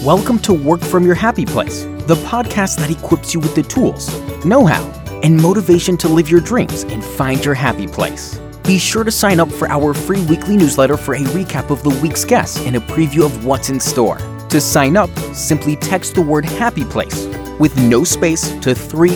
Welcome to Work From Your Happy Place, the podcast that equips you with the tools, know-how, and motivation to live your dreams and find your happy place. Be sure to sign up for our free weekly newsletter for a recap of the week's guests and a preview of what's in store. To sign up, simply text the word Happy Place with no space to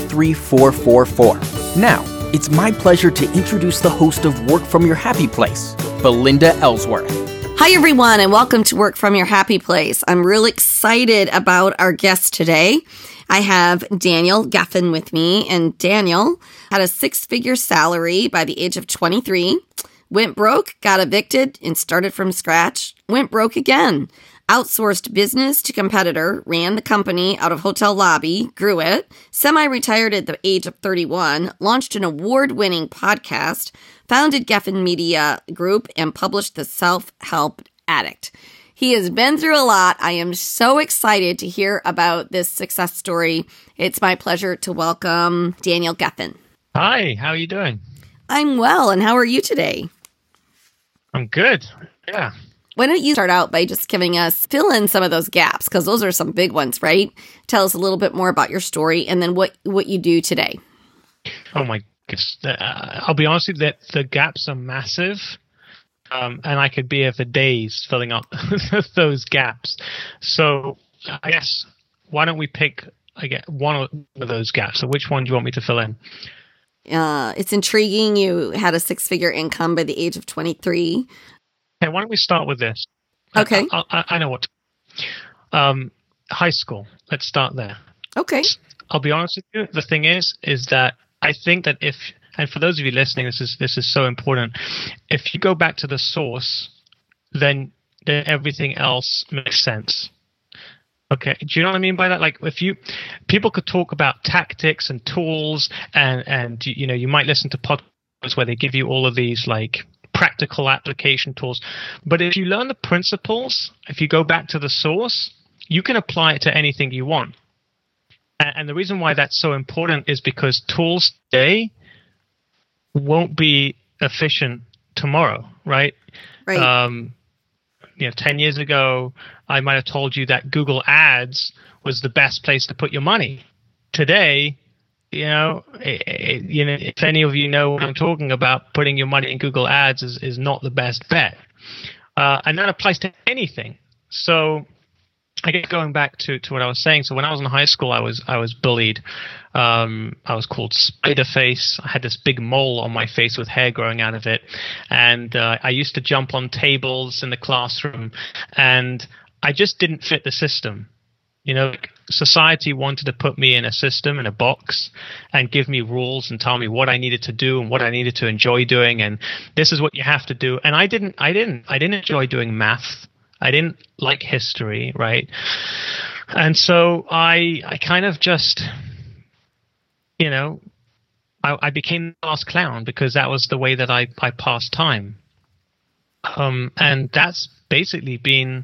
33444. Now, it's my pleasure to introduce the host of Work From Your Happy Place, Belinda Ellsworth. Hi, everyone, and welcome to Work From Your Happy Place. I'm really excited about our guest today. I have Daniel Geffen with me, and Daniel had a six-figure salary by the age of 23, went broke, got evicted, and started from scratch, went broke again, outsourced business to competitor, ran the company out of hotel lobby, grew it, semi-retired at the age of 31, launched an award-winning podcast, founded Geffen Media Group, and published The Self-Help Addict. He has been through a lot. I am so excited to hear about this success story. It's my pleasure to welcome Daniel Geffen. Hi, how are you doing? I'm well, and how are you today? I'm good, yeah. Why don't you start out by just giving us, fill in some of those gaps, because those are some big ones, right? Tell us a little bit more about your story and then what you do today. Oh my goodness. I'll be honest with you, that the gaps are massive, and I could be here for days filling up those gaps. So I guess, why don't we pick one of those gaps? So which one do you want me to fill in? It's intriguing. You had a six-figure income by the age of 23. Okay, why don't we start with this? Okay. I know what. High school. Let's start there. Okay. I'll be honest with you. The thing is that I think that and for those of you listening, this is so important. If you go back to the source, then everything else makes sense. Okay. Do you know what I mean by that? Like, people could talk about tactics and tools, and you might listen to podcasts where they give you all of these like practical application tools. But if you learn the principles, if you go back to the source, you can apply it to anything you want. And the reason why that's so important is because tools today won't be efficient tomorrow, right? Right. 10 years ago, I might have told you that Google Ads was the best place to put your money. Today, if any of you know what I'm talking about, putting your money in Google Ads is not the best bet. And that applies to anything. So I guess going back to what I was saying. So when I was in high school, I was bullied. I was called Spider Face. I had this big mole on my face with hair growing out of it. And I used to jump on tables in the classroom. And I just didn't fit the system. Society wanted to put me in a system, in a box, and give me rules and tell me what I needed to do and what I needed to enjoy doing. And this is what you have to do. And I didn't enjoy doing math. I didn't like history, right? And so I kind of just, I became the last clown because that was the way that I passed time. And that's basically been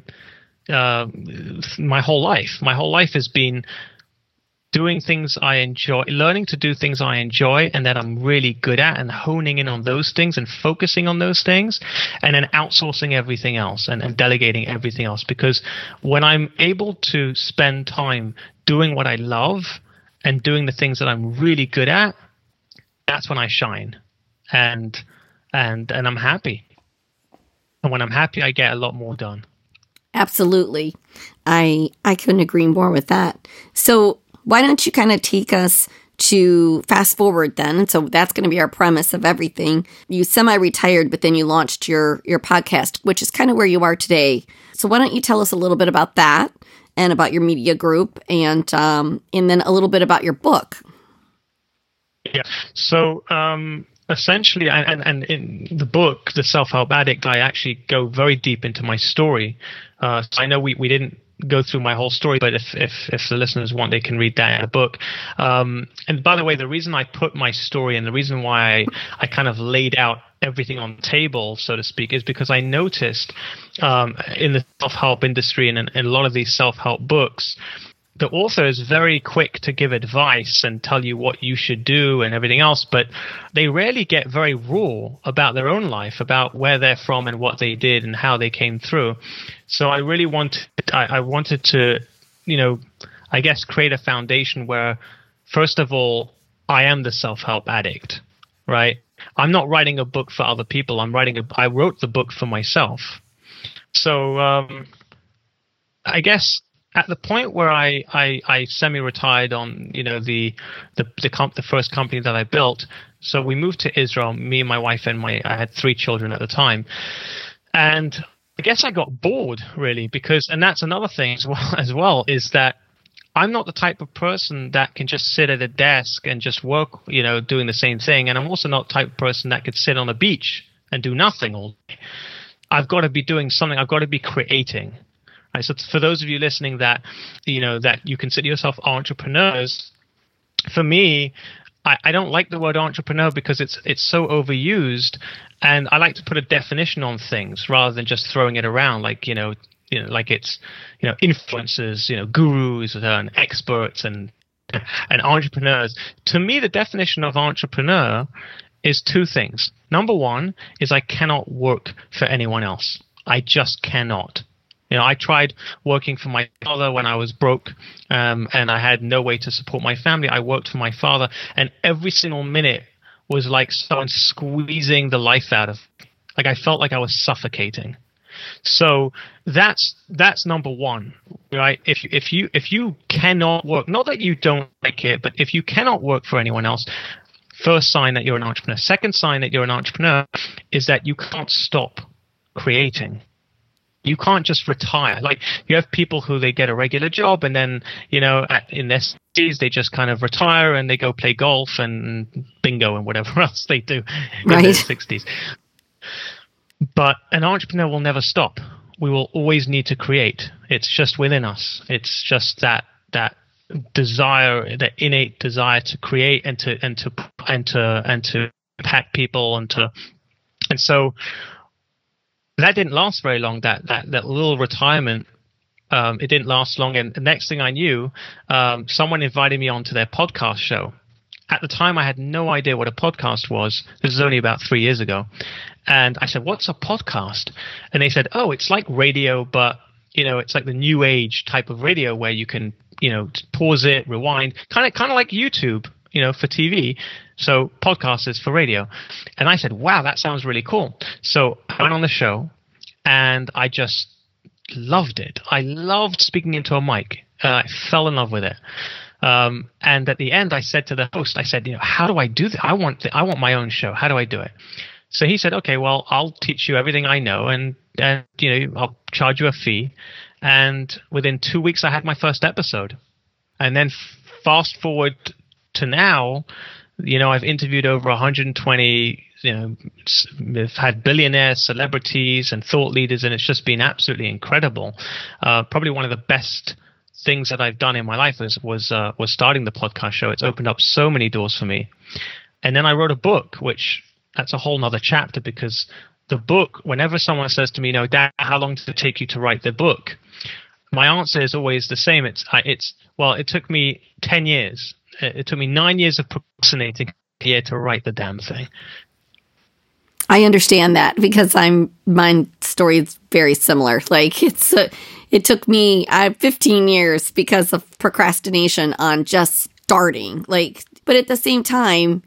my whole life. My whole life has been doing things I enjoy, learning to do things I enjoy and that I'm really good at, and honing in on those things and focusing on those things, and then outsourcing everything else and delegating everything else. Because when I'm able to spend time doing what I love and doing the things that I'm really good at, that's when I shine, and I'm happy. And when I'm happy, I get a lot more done. Absolutely. I couldn't agree more with that. So why don't you kind of take us to fast forward then? And so that's going to be our premise of everything. You semi-retired, but then you launched your podcast, which is kind of where you are today. So why don't you tell us a little bit about that and about your media group, and then a little bit about your book? Yeah. So essentially, and in the book, The Self-Help Addict, I actually go very deep into my story. So I know we didn't go through my whole story, but if the listeners want, they can read that in the book. And by the way, the reason I put my story and the reason why I kind of laid out everything on the table, so to speak, is because I noticed in the self-help industry and in a lot of these self-help books, the author is very quick to give advice and tell you what you should do and everything else, but they rarely get very raw about their own life, about where they're from and what they did and how they came through. So I really wanted to I guess create a foundation where, first of all, I am the self-help addict, right? I'm not writing a book for other people. I wrote the book for myself. So I guess at the point where I semi-retired on, the first company that I built, so we moved to Israel, me and my wife, and I had 3 children at the time. And I guess I got bored, really, and that's another thing as well, is that I'm not the type of person that can just sit at a desk and just work, doing the same thing. And I'm also not the type of person that could sit on a beach and do nothing all day. I've got to be doing something. I've got to be creating. Right? So for those of you listening that you consider yourself entrepreneurs, for me, I don't like the word entrepreneur because it's so overused, and I like to put a definition on things rather than just throwing it around like like it's influencers, gurus and experts and entrepreneurs. To me, the definition of entrepreneur is 2 things. Number 1 is I cannot work for anyone else. I just cannot. I tried working for my father when I was broke, and I had no way to support my family. I worked for my father, and every single minute was like someone squeezing the life out of me. Like I felt like I was suffocating. So that's number 1, right? If you cannot work, not that you don't like it, but if you cannot work for anyone else, first sign that you're an entrepreneur. Second sign that you're an entrepreneur is that you can't stop creating. You can't just retire. Like you have people who they get a regular job and then, in their 60s, they just kind of retire and they go play golf and bingo and whatever else they do in their 60s. But an entrepreneur will never stop. We will always need to create. It's just within us. It's just that desire, that innate desire to create and to impact people and so that didn't last very long. That little retirement, it didn't last long. And the next thing I knew, someone invited me onto their podcast show. At the time, I had no idea what a podcast was. This is only about 3 years ago. And I said, "What's a podcast?" And they said, "Oh, it's like radio, but it's like the new age type of radio where you can pause it, rewind, kind of like YouTube, for TV. So podcast is for radio." And I said, "Wow, that sounds really cool." So I went on the show, and I just loved it. I loved speaking into a mic. I fell in love with it. And at the end, I said to the host, I said, "How do I do that? I want my own show. How do I do it?" So he said, "Okay, well, I'll teach you everything I know, and I'll charge you a fee." And within 2 weeks, I had my first episode. And then fast forward to now, I've interviewed over 120. We've had billionaires, celebrities, and thought leaders, and it's just been absolutely incredible. Probably one of the best things that I've done in my life was starting the podcast show. It's opened up so many doors for me. And then I wrote a book, which that's a whole nother chapter, because the book, whenever someone says to me, "Dad, how long did it take you to write the book?" My answer is always the same. It took me 10 years. It took me 9 years of procrastinating here to write the damn thing. I understand that because my story is very similar. Like it took me 15 years because of procrastination on just starting. But at the same time,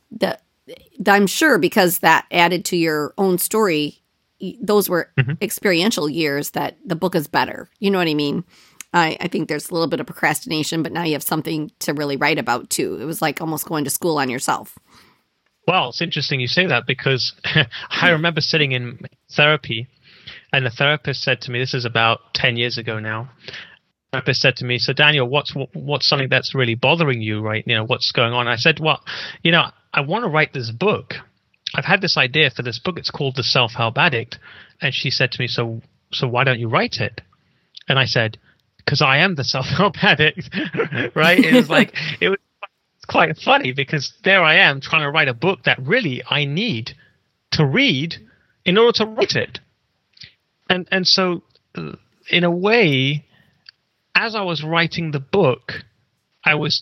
I'm sure because that added to your own story, those were experiential years that the book is better. You know what I mean? I think there's a little bit of procrastination, but now you have something to really write about too. It was like almost going to school on yourself. Well, it's interesting you say that because I remember sitting in therapy and the therapist said to me, this is about 10 years ago now, the therapist said to me, "So Daniel, what's something that's really bothering you, right? What's going on?" I said, "Well, I want to write this book. I've had this idea for this book. It's called The Self-Help Addict." And she said to me, so why don't you write it?" And I said, "Because I am the self-help addict," right? It was quite funny because there I am trying to write a book that really I need to read in order to write it. And so in a way, as I was writing the book, I was,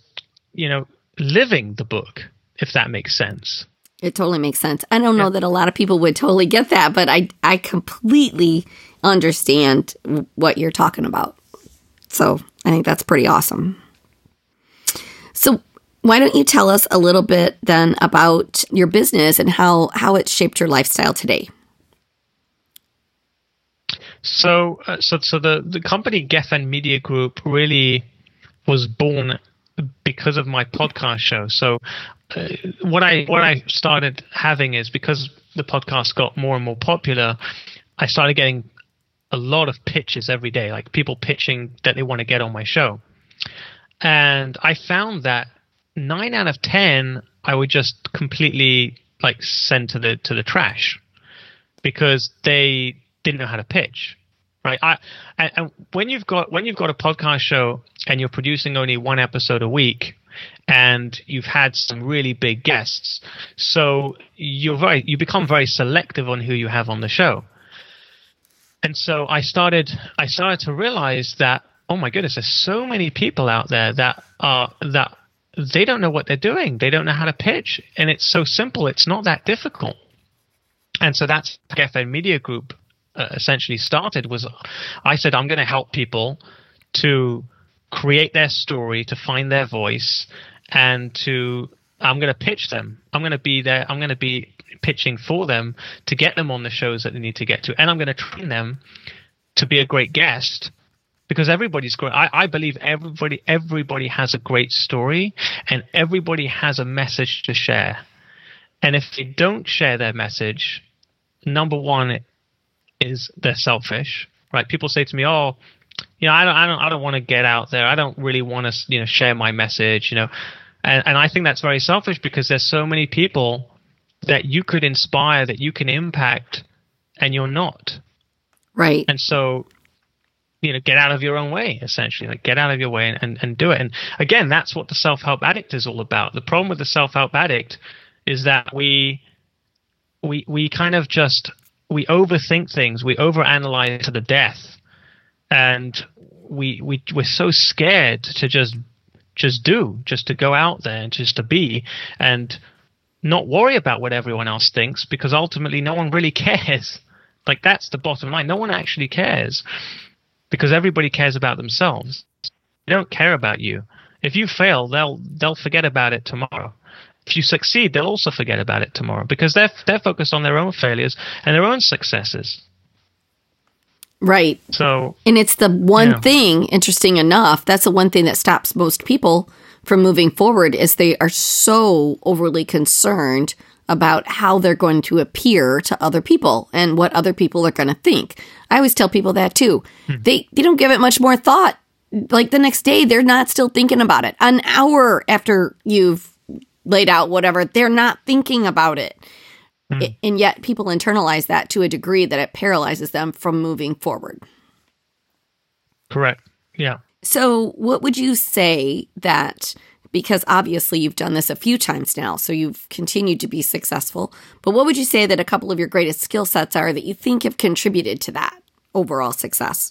living the book, if that makes sense. It totally makes sense. I don't know that a lot of people would totally get that, but I completely understand what you're talking about. So I think that's pretty awesome. So why don't you tell us a little bit then about your business and how it's shaped your lifestyle today? So the company Geffen Media Group really was born because of my podcast show. So what I started having is, because the podcast got more and more popular, I started getting a lot of pitches every day, like people pitching that they want to get on my show. And I found that 9 out of 10 I would just completely like send to the trash because they didn't know how to pitch. Right. And when you've got a podcast show and you're producing only one episode a week and you've had some really big guests, so you become very selective on who you have on the show. And so I started to realize that, oh my goodness, there's so many people out there that they don't know what they're doing. They don't know how to pitch. And it's so simple. It's not that difficult. And so that's Geffen Media Group essentially started. Was I said, I'm going to help people to create their story, to find their voice, and I'm going to pitch them. I'm going to be there. I'm going to be pitching for them to get them on the shows that they need to get to. And I'm going to train them to be a great guest, because everybody's great. I believe everybody has a great story and everybody has a message to share. And if they don't share their message, number one is they're selfish, right? People say to me, "Oh, I don't want to get out there. I don't really want to, share my message, And I think that's very selfish, because there's so many people that you could inspire, that you can impact, and you're not. Right. And so, get out of your own way, essentially. Like, get out of your way and do it. And again, that's what the Self-Help Addict is all about. The problem with the Self-Help Addict is that we kind of just, we overthink things, we overanalyze to the death, and we're so scared to just to go out there and just to be, and not worry about what everyone else thinks, because ultimately no one really cares. Like, that's the bottom line. No one actually cares, because everybody cares about themselves. They don't care about you. If you fail, they'll forget about it tomorrow. If you succeed, they'll also forget about it tomorrow, because they're focused on their own failures and their own successes. Right. So, and it's the one thing, interesting enough, that's the one thing that stops most people from moving forward, is they are so overly concerned about how they're going to appear to other people and what other people are going to think. I always tell people that too. They don't give it much more thought. Like, the next day, they're not still thinking about it. An hour after you've laid out whatever, they're not thinking about it. And yet people internalize that to a degree that it paralyzes them from moving forward. Correct. Yeah. So what would you say that, because obviously you've done this a few times now, so you've continued to be successful, but what would you say that a couple of your greatest skill sets are that you think have contributed to that overall success?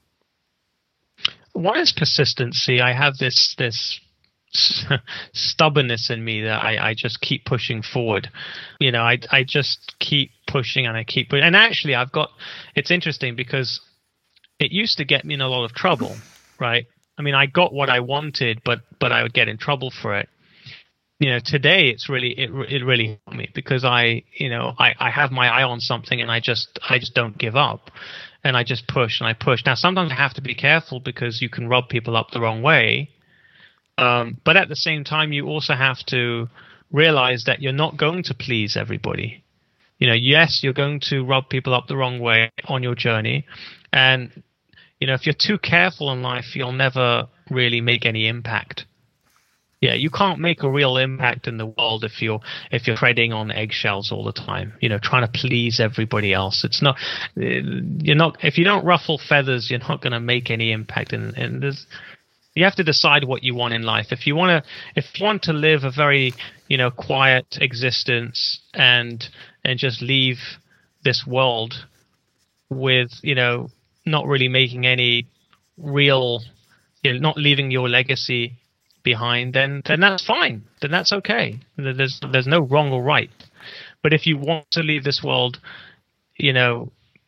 One is persistency. I have this stubbornness in me that I just keep pushing forward. I just keep pushing and and actually it's interesting, because it used to get me in a lot of trouble, right? I mean, I got what I wanted, but I would get in trouble for it. Today it really helped me, because I have my eye on something, and I just don't give up, and I just push and I push. Now, sometimes I have to be careful, because you can rub people up the wrong way. But at the same time, you also have to realize that you're not going to please everybody. Yes, you're going to rub people up the wrong way on your journey. And, if you're too careful in life, you'll never really make any impact. Yeah, you can't make a real impact in the world if you're treading on eggshells all the time, trying to please everybody else. If you don't ruffle feathers, you're not going to make any impact. And you have to decide what you want in life. If you want to live a very, quiet existence and just leave this world with, not really making any real, not leaving your legacy behind, then that's fine. Then that's okay. There's no wrong or right. But if you want to leave this world,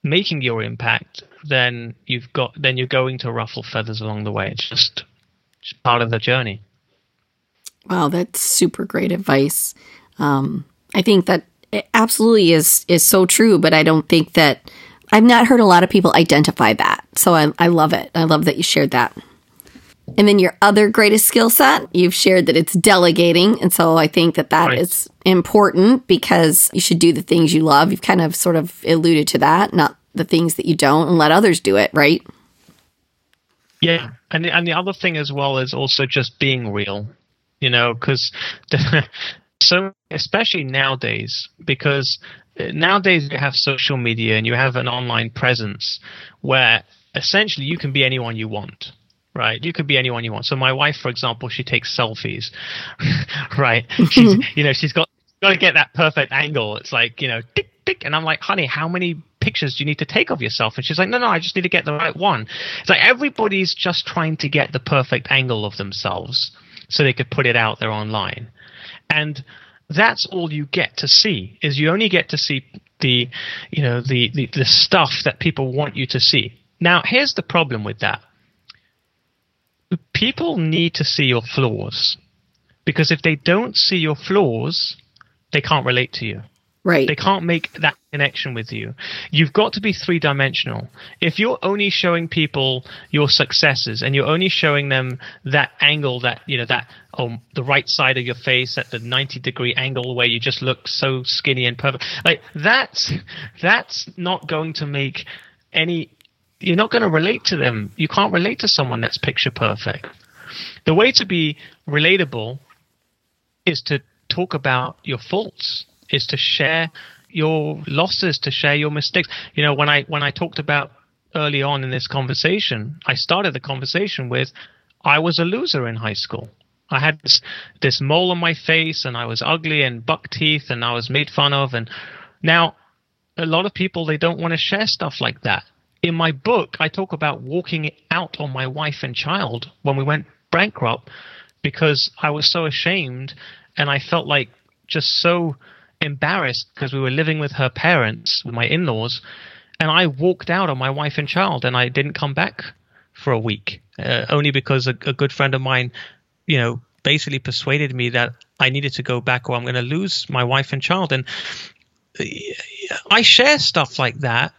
making your impact, then you're going to ruffle feathers along the way. It's just part of the journey. Wow, that's super great advice. I think that it absolutely is so true, but I don't think that I've not heard a lot of people identify that. So I love it. I love that you shared that. And then your other greatest skill set, you've shared that it's delegating. And so I think that Right. is important because you should do the things you love. You've kind of sort of alluded to that, not the things that you don't, and let others do it, right? Yeah, and the other thing as well is also just being real, because so especially nowadays, because nowadays you have social media and you have an online presence where essentially you can be anyone you want. Right, you could be anyone you want. So my wife, for example, she takes selfies. Right, she's got to get that perfect angle. It's like tick tick, and I'm like, honey, how many pictures do you need to take of yourself? And she's like, no, I just need to get the right one. It's like everybody's just trying to get the perfect angle of themselves so they could put it out there online, and that's all you get to see. Is you only get to see the stuff that people want you to see. Now, here's the problem with that. People need to see your flaws, because if they don't see your flaws, they can't relate to you. Right. They can't make that connection with you. You've got to be three-dimensional. If you're only showing people your successes and you're only showing them that angle, the right side of your face at the 90-degree angle where you just look so skinny and perfect, like that's not going to make any. You're not going to relate to them. You can't relate to someone that's picture perfect. The way to be relatable is to talk about your faults, is to share your losses, to share your mistakes. When I talked about early on in this conversation, I started the conversation with, I was a loser in high school. I had this mole on my face, and I was ugly and buck teeth, and I was made fun of. And now a lot of people, they don't want to share stuff like that. In my book, I talk about walking out on my wife and child when we went bankrupt, because I was so ashamed and I felt like just so embarrassed because we were living with her parents, with my in-laws, and I walked out on my wife and child, and I didn't come back for a week, only because a good friend of mine, basically persuaded me that I needed to go back or I'm going to lose my wife and child. And I share stuff like that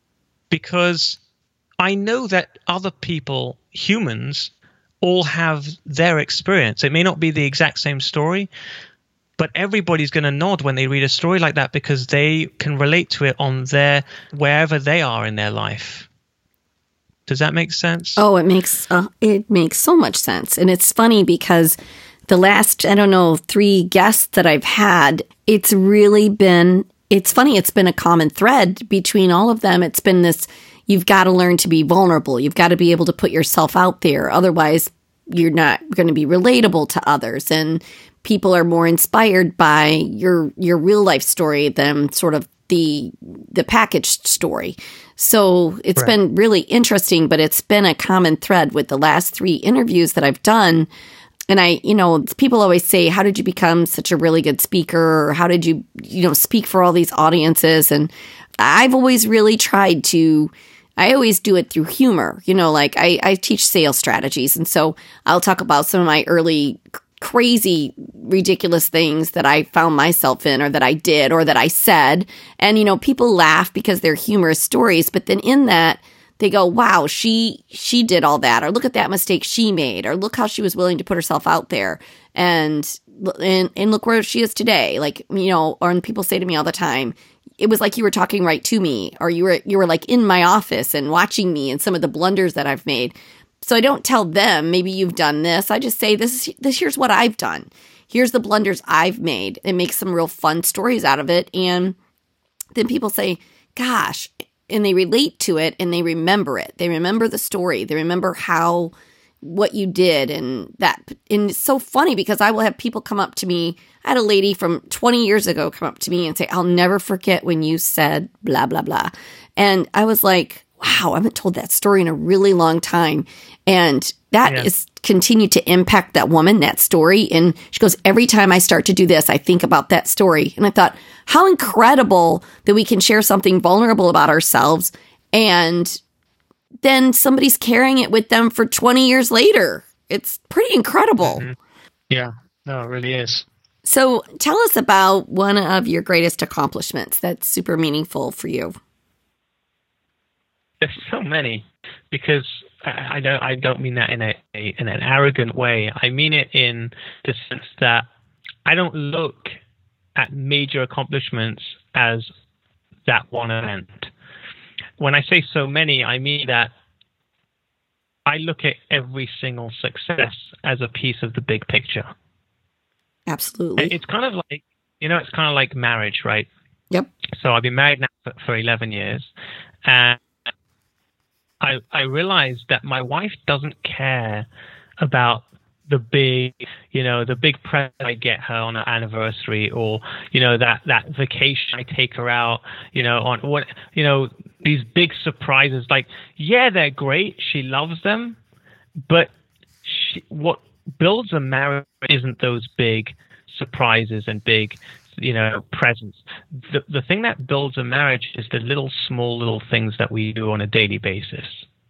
because I know that other people, humans, all have their experience. It may not be the exact same story, but everybody's going to nod when they read a story like that because they can relate to it on wherever they are in their life. Does that make sense? Oh, it makes so much sense. And it's funny because the last, 3 guests that I've had, it's been a common thread between all of them. It's been this, you've got to learn to be vulnerable. You've got to be able to put yourself out there. Otherwise, you're not going to be relatable to others. And people are more inspired by your real life story than sort of the packaged story. So it's Right. been really interesting, but it's been a common thread with the last 3 interviews that I've done. And people always say, how did you become such a really good speaker? Or how did you, speak for all these audiences? And I've always really tried to, I always do it through humor. I teach sales strategies. And so I'll talk about some of my early crazy, ridiculous things that I found myself in or that I did or that I said. And, people laugh because they're humorous stories. But then in that, they go, wow, she did all that, or look at that mistake she made, or look how she was willing to put herself out there, and look where she is today. Or people say to me all the time, it was like you were talking right to me, or you were like in my office and watching me and some of the blunders that I've made. So I don't tell them, maybe you've done this. I just say, here's what I've done. Here's the blunders I've made, and make some real fun stories out of it. And then people say, gosh, and they relate to it and they remember it. They remember the story. They remember what you did and that. And it's so funny because I will have people come up to me. I had a lady from 20 years ago come up to me and say, I'll never forget when you said blah, blah, blah. And I was like, wow, I haven't told that story in a really long time. And that is continued to impact that woman, that story. And she goes, every time I start to do this, I think about that story. And I thought, how incredible that we can share something vulnerable about ourselves And then somebody's carrying it with them for 20 years later. It's pretty incredible. Mm-hmm. Yeah, no, it really is. So tell us about one of your greatest accomplishments that's super meaningful for you. There's so many, because I don't mean that in an arrogant way. I mean it in the sense that I don't look at major accomplishments as that one event. When I say so many, I mean that I look at every single success as a piece of the big picture. Absolutely. It's kind of like, it's kind of like marriage, right? Yep. So I've been married now for 11 years, and I realized that my wife doesn't care about the big present I get her on her anniversary, or that vacation I take her out, on what these big surprises. Like, yeah, they're great. She loves them, but what builds a marriage isn't those big surprises and big presents. The thing that builds a marriage is the small little things that we do on a daily basis.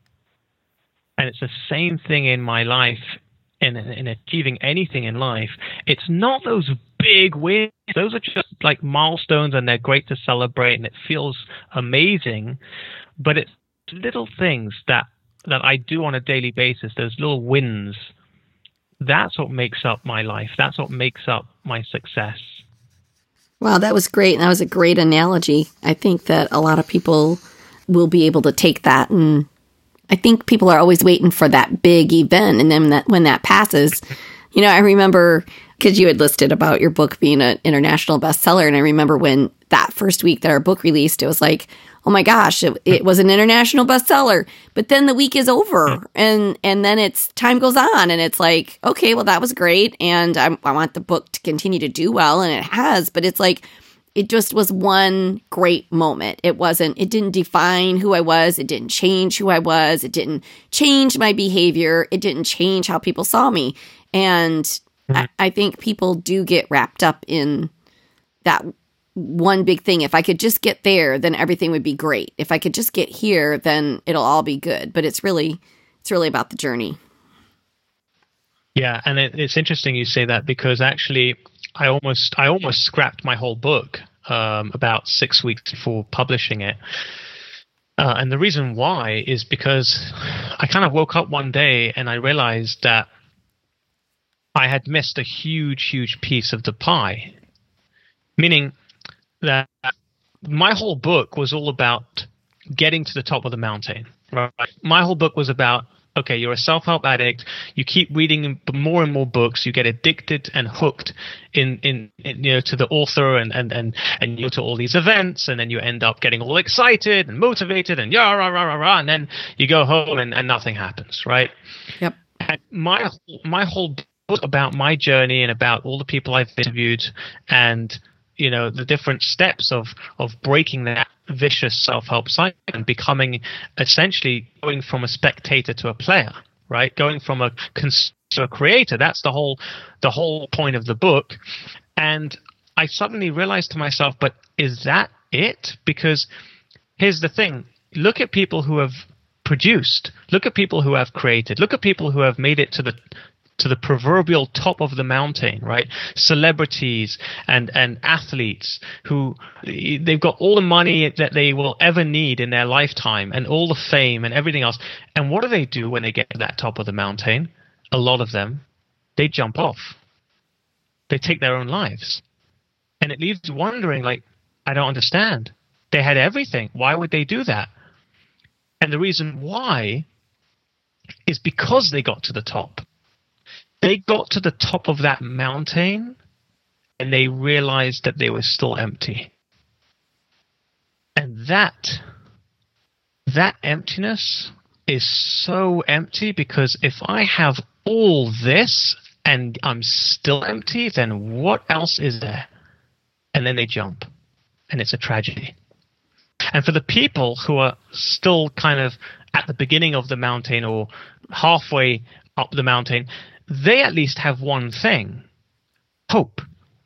And it's the same thing in my life. In achieving anything in life, it's not those big wins. Those are just like milestones, and they're great to celebrate, and it feels amazing. But it's little things that I do on a daily basis, those little wins. That's what makes up my life. That's what makes up my success. Wow, that was great. And that was a great analogy. I think that a lot of people will be able to take that, and I think people are always waiting for that big event. And then when that passes, I remember, because you had listed about your book being an international bestseller. And I remember when that first week that our book released, it was like, oh my gosh, it was an international bestseller. But then the week is over, and then time goes on, and it's like, okay, well, that was great. And I want the book to continue to do well. And it has, but it's like, it just was one great moment. It didn't define who I was. It didn't change who I was. It didn't change my behavior. It didn't change how people saw me. And I think people do get wrapped up in that one big thing. If I could just get there, then everything would be great. If I could just get here, then it'll all be good. But it's really about the journey. Yeah. And it's interesting you say that, because actually I almost scrapped my whole book about 6 weeks before publishing it. And the reason why is because I kind of woke up one day and I realized that I had missed a huge, huge piece of the pie. Meaning that my whole book was all about getting to the top of the mountain. Right? My whole book was about, okay, you're a self-help addict. You keep reading more and more books. You get addicted and hooked in to the author, and you go to all these events, and then you end up getting all excited and motivated, and and then you go home and nothing happens, right? Yep. And my whole book about my journey and about all the people I've interviewed, and the different steps of breaking that vicious self-help cycle and becoming, essentially going from a spectator to a player, right? Going from a creator. That's the whole point of the book. And I suddenly realized to myself, but is that it? Because here's the thing. Look at people who have produced. Look at people who have created. Look at people who have made it to the proverbial top of the mountain, right? Celebrities and athletes who they've got all the money that they will ever need in their lifetime, and all the fame and everything else. And what do they do when they get to that top of the mountain? A lot of them, they jump off. They take their own lives. And it leaves you wondering, like, I don't understand. They had everything. Why would they do that? And the reason why is because they got to the top. They got to the top of that mountain and they realized that they were still empty. And that emptiness is so empty, because if I have all this and I'm still empty, then what else is there? And then they jump, and it's a tragedy. And for the people who are still kind of at the beginning of the mountain or halfway up the mountain, they at least have one thing: hope.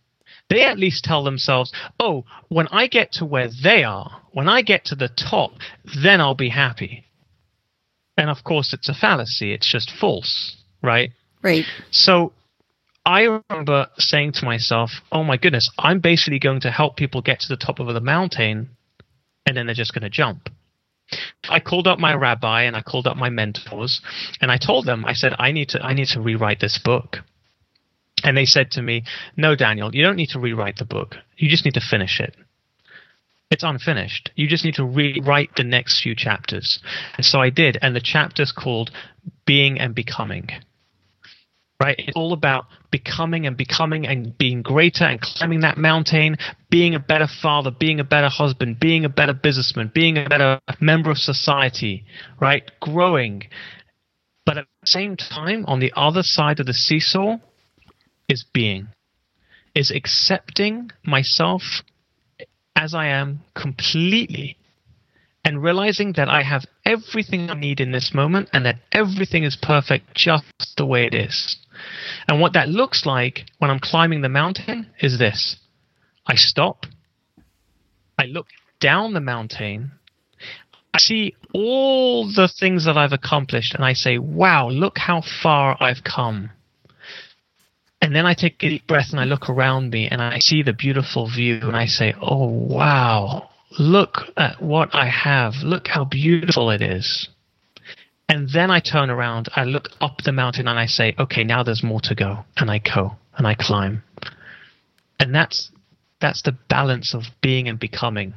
They at least tell themselves, oh, when I get to where they are, when I get to the top, then I'll be happy. And of course, it's a fallacy. It's just false, right? Right. So I remember saying to myself, oh my goodness, I'm basically going to help people get to the top of the mountain, and then they're just going to jump. I called up my rabbi and I called up my mentors, and I told them, I said, I need to rewrite this book. And they said to me, no, Daniel, you don't need to rewrite the book. You just need to finish it. It's unfinished. You just need to rewrite the next few chapters. And so I did. And the chapter's called Being and Becoming. Right? It's all about becoming and being greater and climbing that mountain, being a better father, being a better husband, being a better businessman, being a better member of society, right? Growing. But at the same time, on the other side of the seesaw is being, is accepting myself as I am completely, and realizing that I have everything I need in this moment and that everything is perfect just the way it is. And what that looks like when I'm climbing the mountain is this. I stop. I look down the mountain. I see all the things that I've accomplished, and I say, wow, look how far I've come. And then I take a deep breath and I look around me and I see the beautiful view and I say, oh, wow, look at what I have. Look how beautiful it is. And then I turn around, I look up the mountain and I say, okay, now there's more to go. And I go and I climb. And that's the balance of being and becoming.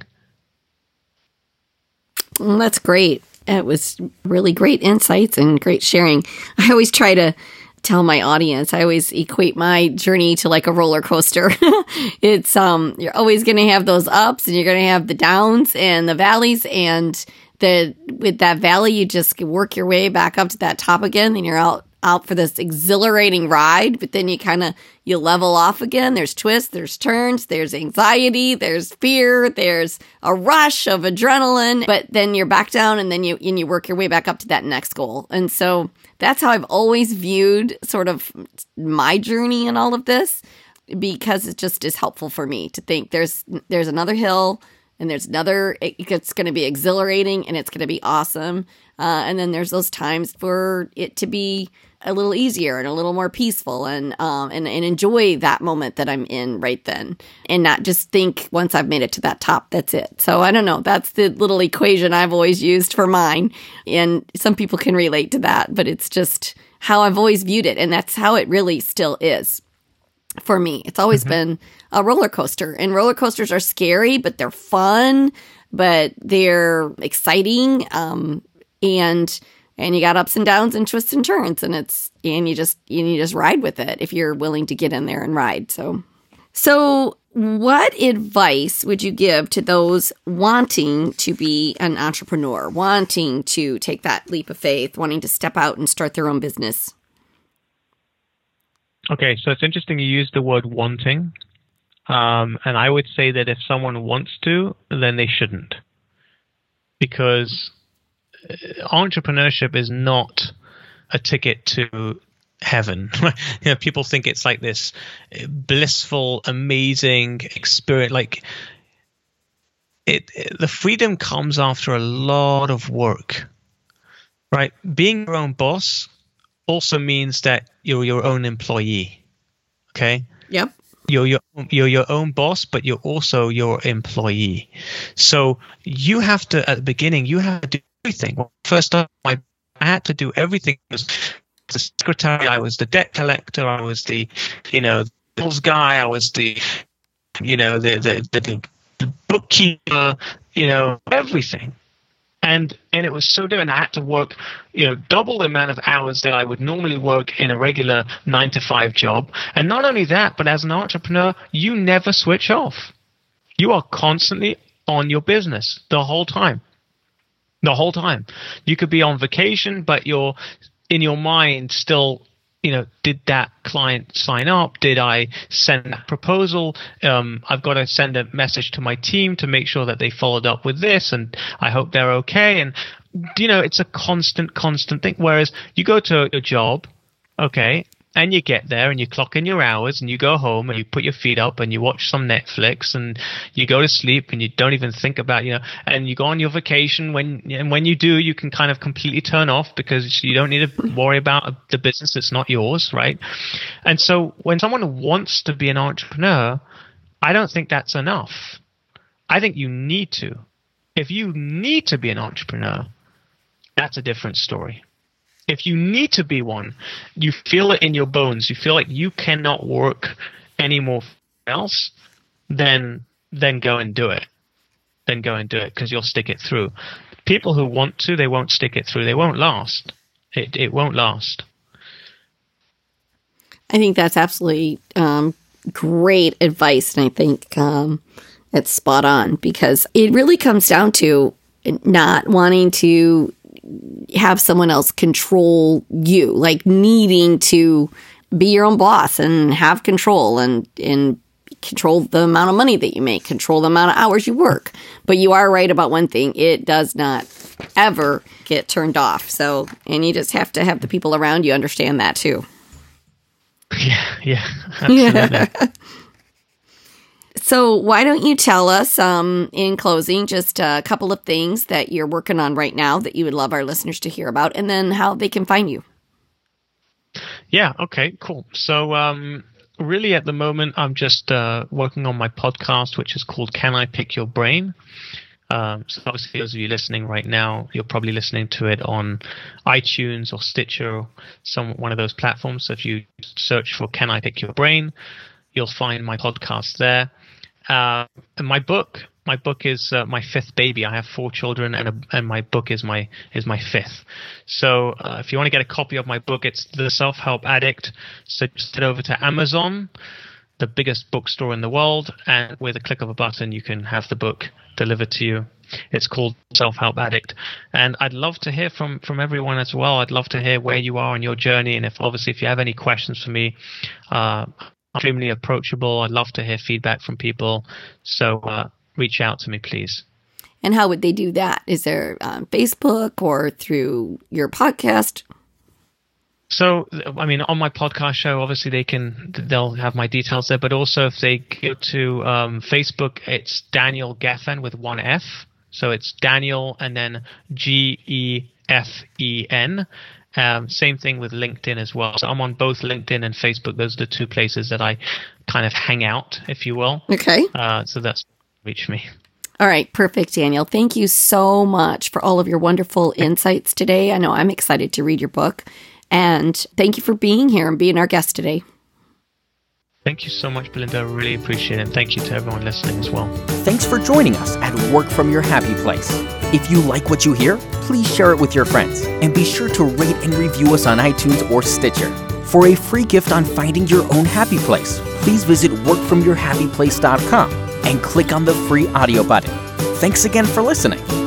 Well, that's great. It was really great insights and great sharing. I always try to tell my audience, I always equate my journey to like a roller coaster. It's you're always going to have those ups and you're going to have the downs and the valleys, and with that valley you just work your way back up to that top again, and you're out for this exhilarating ride, but then you level off again. There's twists, there's turns, there's anxiety, there's fear, there's a rush of adrenaline, but then you're back down, and then you work your way back up to that next goal. And so that's how I've always viewed sort of my journey in all of this, because it just is helpful for me to think there's another hill, and there's another, it's going to be exhilarating and it's going to be awesome. And then there's those times for it to be a little easier and a little more peaceful, and enjoy that moment that I'm in right then, and not just think once I've made it to that top, that's it. So I don't know. That's the little equation I've always used for mine. And some people can relate to that, but it's just how I've always viewed it. And that's how it really still is for me. It's always been a roller coaster, and roller coasters are scary, but they're fun, but they're exciting. And you got ups and downs and twists and turns, and you just ride with it if you're willing to get in there and ride. So what advice would you give to those wanting to be an entrepreneur, wanting to take that leap of faith, wanting to step out and start their own business? Okay, so it's interesting you use the word wanting. And I would say that if someone wants to, then they shouldn't. Because entrepreneurship is not a ticket to heaven. People think it's like this blissful, amazing experience. Like the freedom comes after a lot of work, right? Being your own boss also means that you're your own employee. Okay. Yep. You're your own boss, but you're also your employee. So you have to, at the beginning, you have to do everything. Well, first up, I had to do everything. I was the secretary, I was the debt collector, I was the, bills guy, I was the bookkeeper, everything. And it was so different. I had to work, double the amount of hours that I would normally work in a regular 9-to-5 job. And not only that, but as an entrepreneur, you never switch off. You are constantly on your business the whole time. The whole time. You could be on vacation, but you're in your mind still, did that client sign up? Did I send that proposal? I've got to send a message to my team to make sure that they followed up with this, and I hope they're okay. And, it's a constant thing. Whereas you go to a job, okay, And you get there and you clock in your hours and you go home and you put your feet up and you watch some Netflix and you go to sleep and you don't even think about, and you go on your vacation. When you do, you can kind of completely turn off because you don't need to worry about the business that's not yours, right? And so when someone wants to be an entrepreneur, I don't think that's enough. I think you need to. If you need to be an entrepreneur, that's a different story. If you need to be one, you feel it in your bones, you feel like you cannot work anymore else, then go and do it. Then go and do it because you'll stick it through. People who want to, they won't stick it through. They won't last. It won't last. I think that's absolutely great advice, and I think it's spot on because it really comes down to not wanting to have someone else control you, like needing to be your own boss and have control and control the amount of money that you make, control the amount of hours you work. But you are right about one thing. It does not ever get turned off. So, and you just have to have the people around you understand that too. Yeah, absolutely. Yeah. So why don't you tell us, in closing, just a couple of things that you're working on right now that you would love our listeners to hear about, and then how they can find you. Yeah, okay, cool. So really at the moment, I'm just working on my podcast, which is called Can I Pick Your Brain? So obviously, those of you listening right now, you're probably listening to it on iTunes or Stitcher or one of those platforms. So if you search for Can I Pick Your Brain, you'll find my podcast there. And my book is my fifth baby. I have 4 children, and my book is my fifth. So if you want to get a copy of my book, it's The Self-Help Addict. So just head over to Amazon, the biggest bookstore in the world, and with a click of a button, you can have the book delivered to you. It's called Self-Help Addict. And I'd love to hear from everyone as well. I'd love to hear where you are on your journey, and if you have any questions for me, I'm extremely approachable. I'd love to hear feedback from people. So reach out to me, please. And how would they do that? Is there Facebook or through your podcast? So, I mean, on my podcast show, obviously they'll have my details there. But also, if they go to Facebook, it's Daniel Geffen with 1 F. So it's Daniel and then Geffen. Same thing with LinkedIn as well. So I'm on both LinkedIn and Facebook. Those are the 2 places that I kind of hang out, if you will. Okay. So that's reach me. All right. Perfect, Daniel. Thank you so much for all of your wonderful insights today. I know I'm excited to read your book. And thank you for being here and being our guest today. Thank you so much, Belinda. I really appreciate it. And thank you to everyone listening as well. Thanks for joining us at Work From Your Happy Place. If you like what you hear, please share it with your friends. And be sure to rate and review us on iTunes or Stitcher. For a free gift on finding your own happy place, please visit workfromyourhappyplace.com and click on the free audio button. Thanks again for listening.